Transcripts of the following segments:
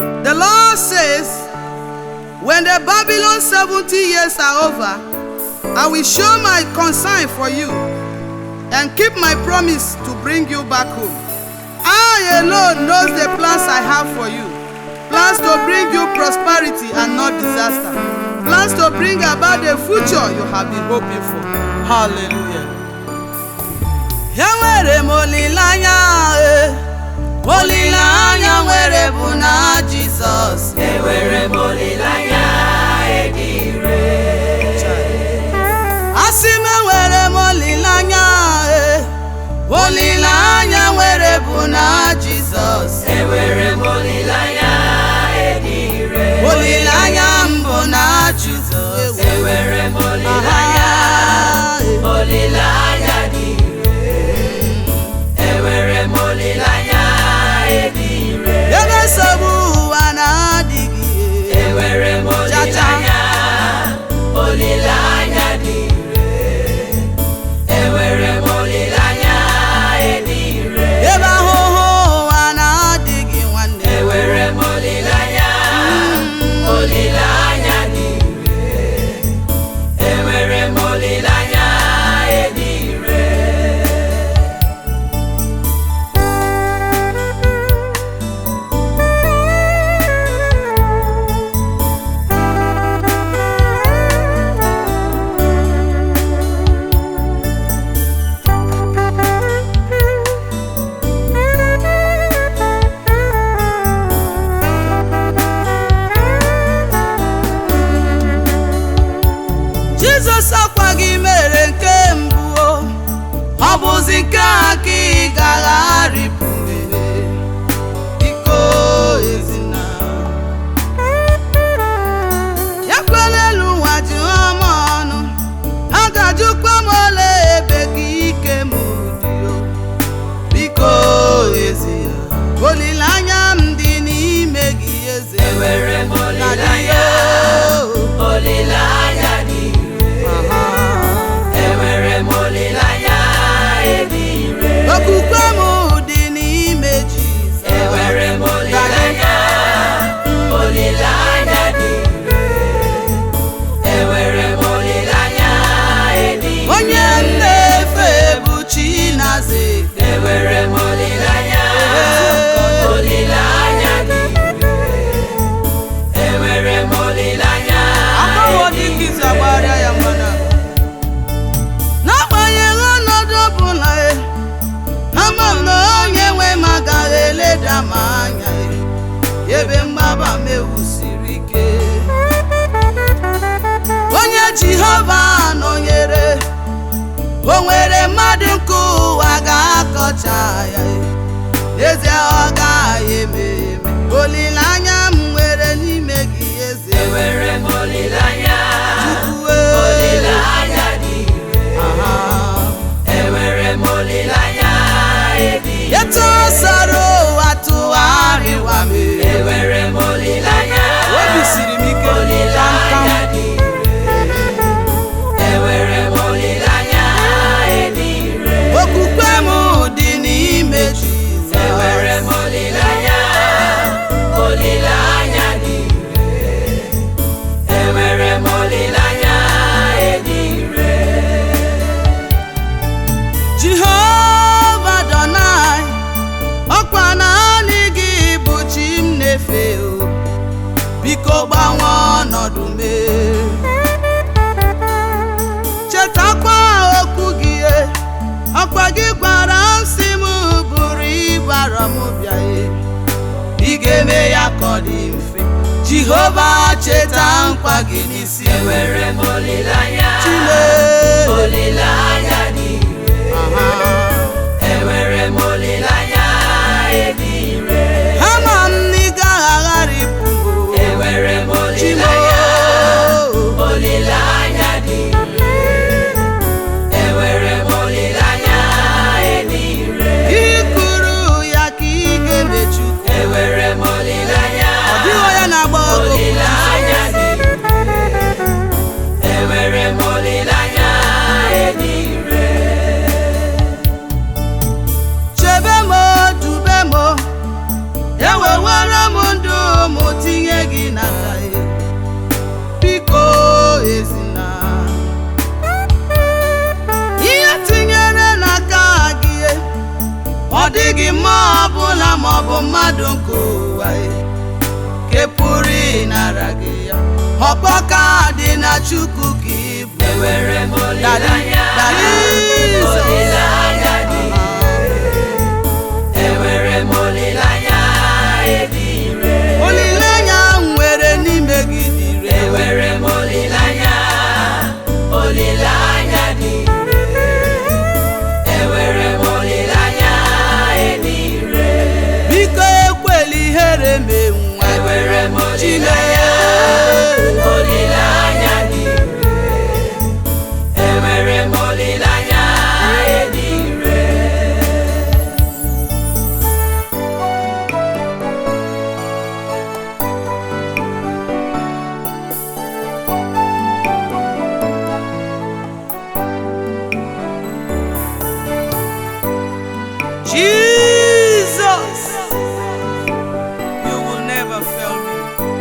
The Lord says, when the Babylon 70 years are over, I will show my concern for you and keep my promise to bring you back home. I alone knows the plans I have for you. Plans to bring you prosperity and not disaster. Plans to bring about the future you have been hoping for. Hallelujah. Enwere m olileanya, olileanya nwere bụ na Jizọs. Enwere m olileanya dị ire. Asị m enwere m olileanya, olileanya nwere bụ na Jizọs. Enwere m olileanya dị ire. Olileanya m bụ na Jizọs. Enwere m olileanya, olileanya dị ire. Enwere m olileanya dị ire. Ebe nsogbu ụwa na-adịghị. Enwere m olileanya, olileanya dị ire. Enwere m olileanya dị ire. Ebe ahụhụ ụwa na-adịghị nwanne. Enwere m olileanya, olileanya dị ire. Enwere m olileanya dị ire. Jizọs akwa gị mere nke mbụ, ọ bụzi nke a ka ị ga-arịpụ mere. Biko ezina, ekwela elu ụwa ji ọma ọnụ, a ga-ajụkwa m ole ebe ka ike m dị o. Biko ezina, olileanya m dị n'ime gị eze. Enwere m olileanya, olileanya dị ire. Enwere m olileanya dị ire. Okwukwe m dị n'ime Jizọs. Enwere m olileanya, olileanya dị ire. Enwere m olileanya dị ire. Onye m na-efe bụ Chinaza. Enwere m olileanya, olileanya dị ire. Enwere m olileanya Akwawo dịka izu agbara ya mmanụ. N'agbanyeghị ọnọdụ ọbụla, ama m na onye nwe m agaghị eleda m anya, ebe mgbaba m ewusiri ike. Onye Jehova nọnyere, o nwere mmadụ nke ụwa ga-akọcha ya, n'ezie ọ gaghị eme eme. Olileanya m nwere n'ime gị eze. Enwere m olileanya, Chukwue. olileanya dị ire. Enwere m olileanya dị ire. Etu o soro ụwa tụgharịwa m. Enwere m olileanya, Obi siri m ike. olileanya dị ire. Enwere m olileanya dị ire. Okwukwe m dị n'ime Jizọs. Enwere m olileanya, olileanya dị ire. Enwere m olileanya dị ire. Jehova Adonai, ọkwa naanị gị bụ chi m na-efe o. Biko gbanwee ọnọdụ m. Chetakwa okwu gị, ọkwa gị gwara m sị m buru ibu arọ m bịa. Ị ga-eme ya ka ọ dị mfe. Jehova cheta nkwa gị n'isi. Enwere m olileanya, Chineke. olileanya dị ire. Enwere m olileanya dị ire. Ama m na ị gaghị agharịpụ m. Enwere m olileanya, olileanya dị ire. Enwere m olileanya dị ire. Ị kwuru ya ka ị ga-emechu. Enwere m olileanya, Ọ dịghị onye na-agba ọgụ. olileanya dị ire. Enwere m olileanya dị ire. nata biko ezina ihe tinyere n'aka gị ọ dịghị mma ọbụla maọbụ mmadụ nke ụwa nke pụrụ ịnara gị ya ọkpọ ka dị na Chukwu ka ịbụ enwere m olileanya olileanya dị enwere m olileanya dị ire olileanya nwere n'ime gị dị ire enwere m olileanya olileanya dị ire enwere m olileanya dị ire biko ekwela ihere mee nwa enwere m olileanya olileanya dị ire enwere m olileanya dị ire Jesus, you will never fail me.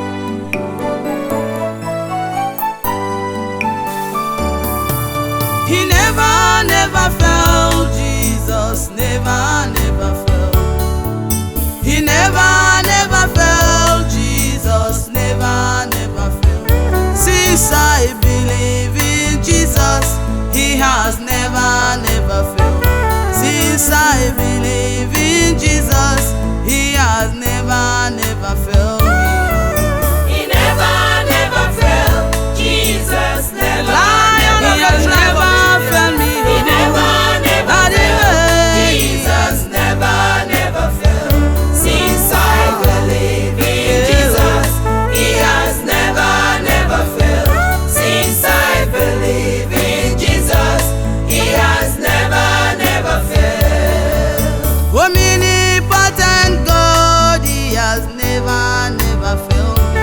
He never failed. Jesus never failed. He never failed. Jesus never failed. Since I believe in Jesus, He has never failed. Since I believe in Jesus, He has never failed me. He never failed. Jesus never Lion of the tribe of me. He never failed. Jesus never failed. Since I believe in Jesus, He has never failed. Since I believe in Jesus, He has never failed. Omnipotent God, He has never failed me.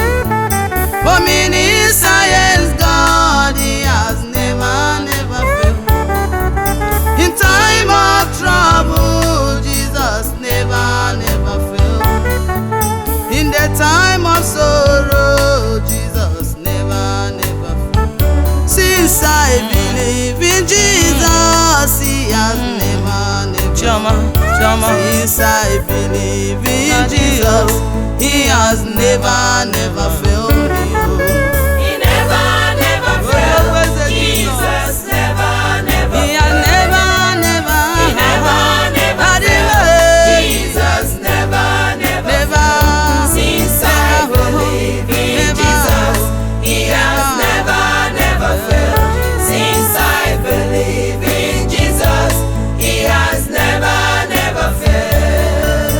Omniscience God, He has never failed me. In time of trouble, Jesus never failed me. In the time of sorrow, Jesus never failed me. Since I believe in Jesus, He has never Since I believe in Jesus, He has never failed me. He never failed. Jesus never He has never He never failed. Jesus never failed. Since I believe in Jesus, He has never failed. Since I believe in Jesus, He has never failed.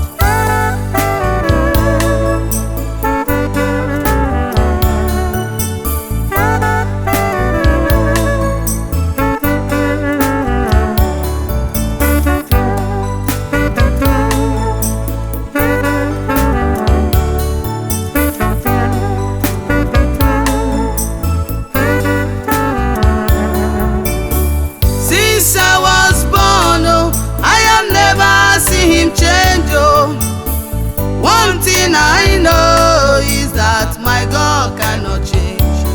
Since I was born, I have never seen Him change. One thing I know is that my God cannot change.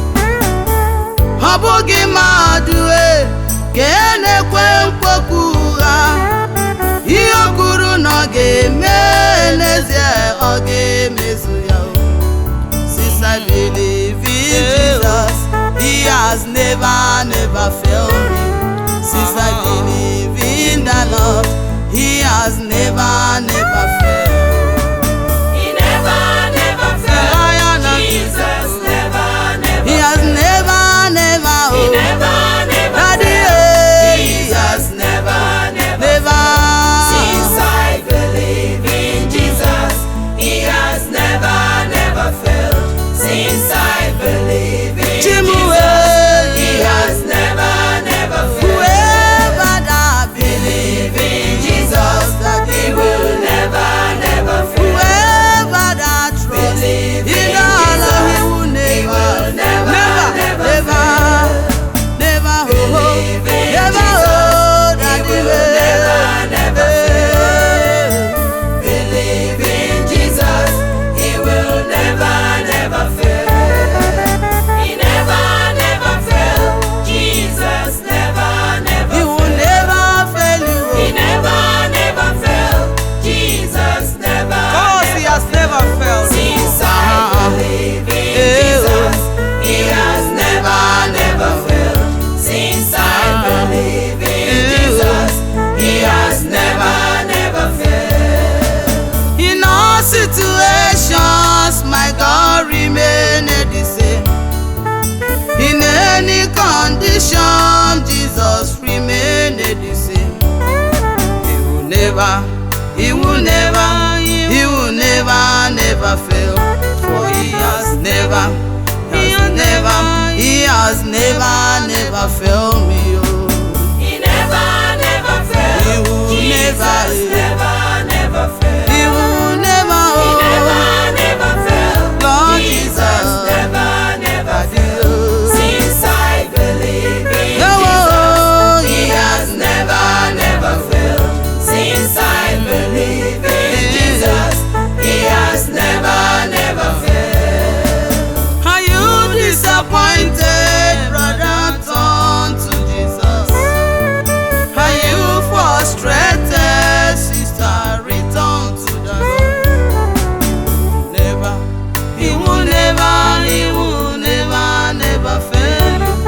Ọ bụghị mmadụ ga-enekwe mkpokwu ha. Ihe o kwuru na ọ ga-eme n'ezie ọ ga-emezu ya. Since I believe in Jesus, He has never failed me. Since I believe in the Lord, He has never failed. He never failed. Jesus never He has never He never failed. Jesus never Since I believe in Jesus, He has never failed. Since I believe in Jesus, He has never failed. Whoever that Believe in Jesus, He will never never, he will never, he will never, never fail. For he has never, he has never, he has never, never failed me. Oh. He never, never failed. He will Jesus never, never failed. he will never, He oh. never, never failed. Lord Jesus Jesus, never, never I failed. do. Since I believe in No, Jesus, he has never, never failed. Since I believe in Jesus, he has never, never failed. Are you disappointed, brother? Turn to Jesus. Are you frustrated, sister? Return to the Lord. Never, he will never, he will never, never fail you.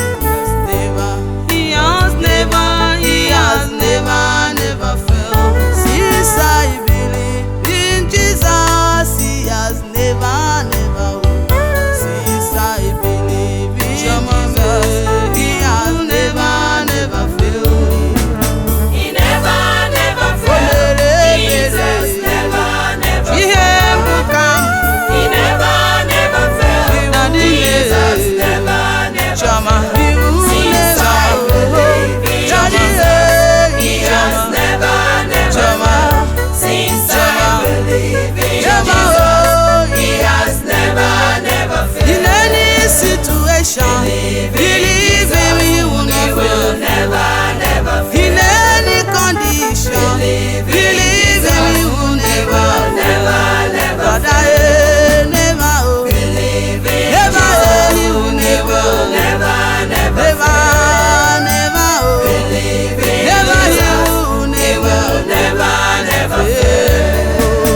He has never, he has never, never failed. Since I believe in Jesus, he has never, never will. Since I believe in Jesus, he has never, never failed me. He never, never failed. Jesus never, never He failed. will come. He never, never failed. Jesus never, never Chama, failed. he will Since I believe in Jesus, he has never, never failed. Since I believe in Jesus, he has never, never failed. in any situation, believe him, he will He will never. never, never fail. In any condition, believe him, he will never. Never, never Brother, never, oh. believe in Never, Jesus. he will He never. will never, never Never, never, oh. believe in Never, he Jesus. will He will never, never fail. fail.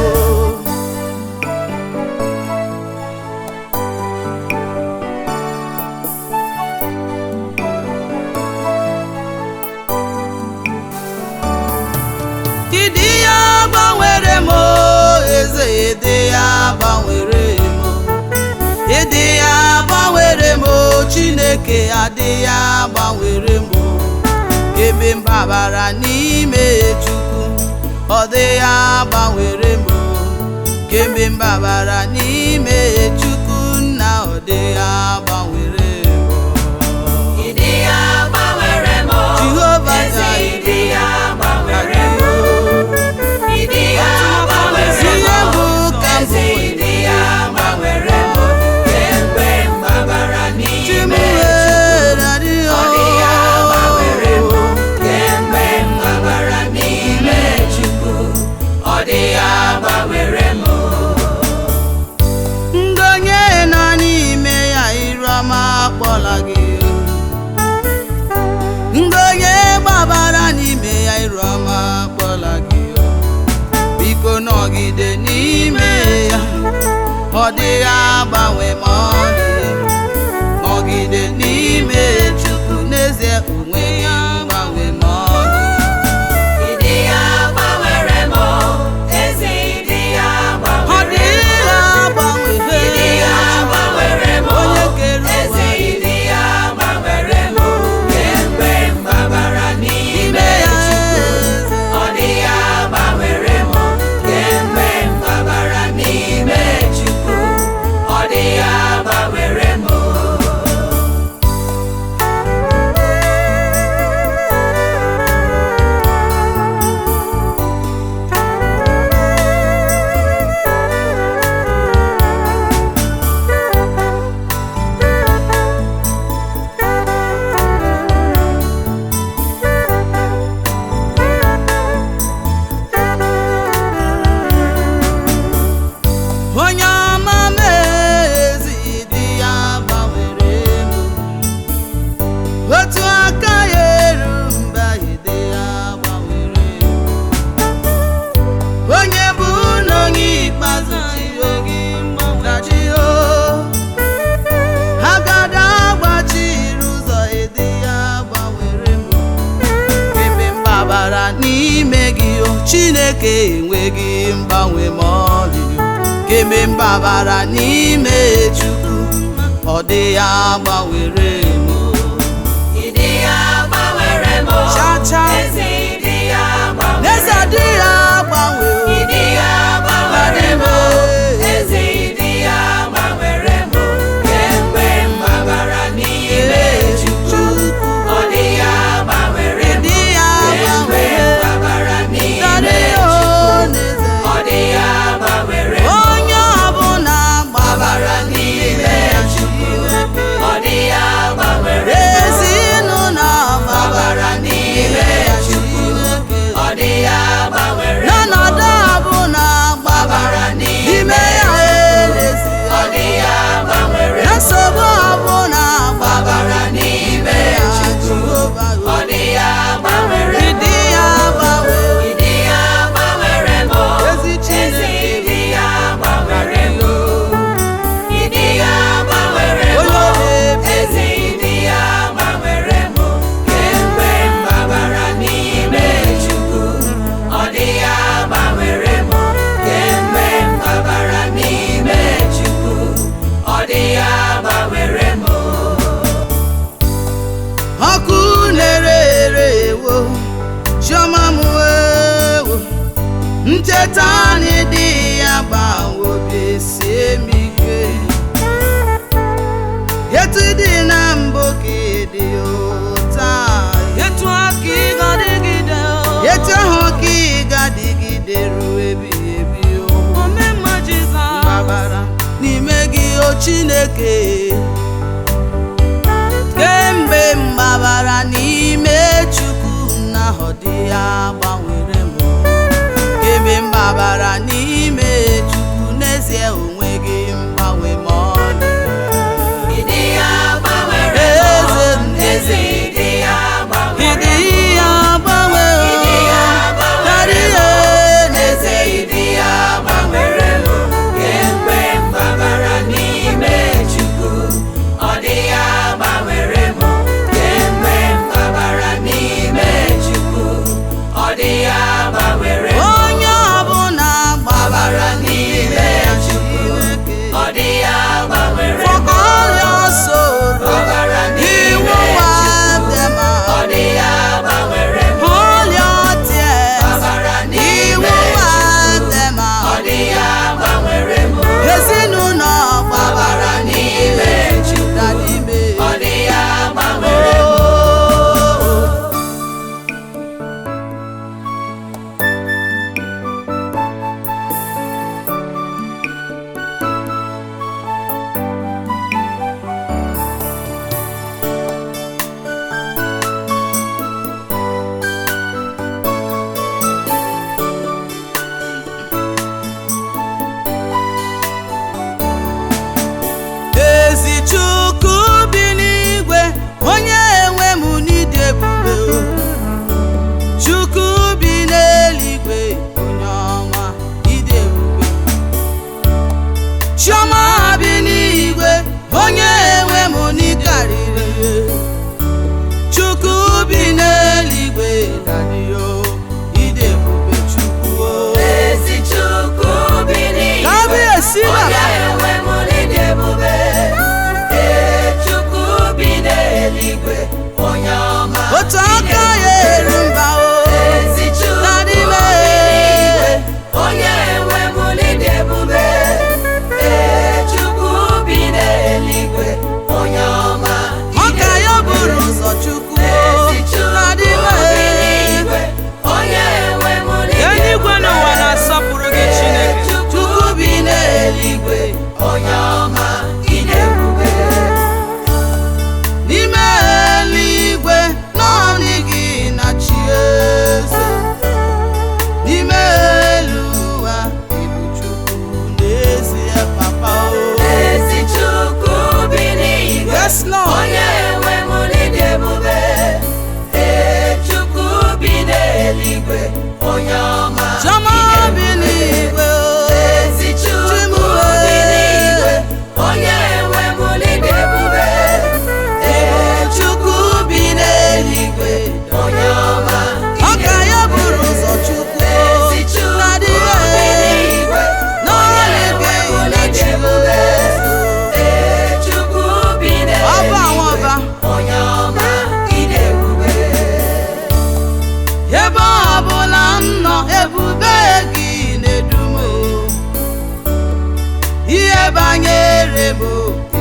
Ịdị ya gbanwere m, eze ịdị ya gbanwere m. Ịdị ya gbanwere m, Chineke adị ya gbanwere m. Ebe m babara n'ime Chukwu, ọ dị ya gbanwere m. Kemgbe m babara n'ime Chukwu, nna ọ dị ya gbanwere m. Ịdị ya gbanwere m, Jehova eze Jireh. ịdị ya gbanwere m. Ịdị ya gbanwere m, Ihe bụ ka m eze bụ. ịdị ya gbanwere m. Kemgbe m gbabara n'ime Chukwu, ọ dị ya gbanwere m. Kemgbe m gbabara n'ime Chukwu, ọ dị ya gbanwere m. Ndị onye nọ n'ime ya iru ọma akpọla gị. Ndị onye gbabara n'ime ya iru ọma akpọla gị. Biko nọgide n'ime ya, ọ dịghị agbanwe ma ọlị. Nọgide n'ime Chukwu, n'ezie onwe ya agbanwe ma ọlị. Ịdị ya gbanwere m, eze ịdị ya Ọ gbanwere m. dịghị agbanwe Ịdị ya gbanwere m, onye kere eze ụwa. ịdị ya gbanwere m. Kemgbe m gbabara n'ime ya Chukwu, ọ dị ya gbanwere m. Kemgbe m gbabara n'ime Chukwu, ọ dị ya gbanwere m. Onye ọma m, ezi ịdị ya gbanwere m. Otu aka ya eru mba ịdị ya gbanwere m. Onye bụ na onye ikpeazụ oge mgbachi o. Agada gbachiri ụzọ ịdị ya gbanwere m. Ebe m gbabara n'ime gị o, Chineke enweghị mgbanwe ma ọlị. Kemgbe m gbabara n'ime Chukwu, ọ dị ya gbanwere m. Ịdị ya gbanwere m, Cha cha. eze ịdị ya gbanwere m. N'eze dị Chineke kemgbe m gbabara n'ime Chukwu na ọ dị ya gbanwere m. Kemgbe m gbabara n'ime Chukwu n'ezie onweghị mgbanwe ma ọlị. Ịdị ya gbanwere m, eze ịdị ya gbanwere m. Ịdị ya gbanwe o, Ịdị ya gbanwere m, eze ịdị ya gbanwere m. Kemgbe m gbabara n'ime Chukwu, ọ dị ya gbanwere m. Kemgbe m gbabara n'ime Chukwu, ọ dị ya gbanwere m. onye ọbụla Gbabara n'ime Chukwu, ọ dị ya gbanwere m. for all your sorrow, Gbabara He n'ime will wipe them Chukwu, ọ out. dị ya gbanwere m. All your tears, Gbabara He n'ime will wipe Chukwu, them ọ out. dị ya gbanwere m. Ezinụlọ Gbabara n'ime Chukwu, n'ime ọ dị ya gbanwere m. ezi Chukwu bi n'igwe, onye enwe m n'ịdị ebube o. Chukwu bi n'eluigwe, onye ọma ịdị ebube. Chiọma bi n'igwe, onye enwe m n'ịkarịrị. Chukwu bi n'eluigwe, dadị o ịdị ebube Chukwu o. Ezi Chukwu bi n'igwe, Kábíyèsí onye baba. enwe m n'ịdị ebube. Ee, Chukwu bi n'eluigwe, onye ọma Otu ịdị aka ya eru mba o. Ezi Chukwu Dadị bi mee. n'igwe, onye enwe m n'ịdị ebube. Ee, Chukwu bi n'eluigwe, onye ọma ịdị Ọka ya ebube. buru ụzọ Chukwu o. Ezi Chukwu Dadị bi mee. n'igwe, onye enwe m n'ịdị Eluigwe na ụwa ebube. na-asọpụrụ gị Ee, Chineke. Chukwu bi n'eluigwe, onye ọma ịdị ebube. N'ime eluigwe naanị gị na chi eze. N'ime elu ụwa ịbụ Chukwu n'ezie papa o. Ezi Chukwu bi n'igwe, Yes, Lord. onye enwe m n'ịdị ebube. Ee, Chukwu bi n'eluigwe, onye ọma Chiọma ịdị bi ebube. n'igwe o. Ezi Chukwu bi n'igwe, onye enwe m n'ịdị ebube. Ee, Chukwu bi n'eluigwe, onye ọma Ọka ya buru ụzọ Chukwu o. Ezi Chukwu Dadị bi mee. n'igwe, onye enwe m n'ịdị ebube. Ee, Chukwu bi Ọba àwọn ọba. n'eluigwe, onye ọma ịdị ebube. Ebe ọbụla m nọ, ebube gị na-edu m o. Ihe banyere m o,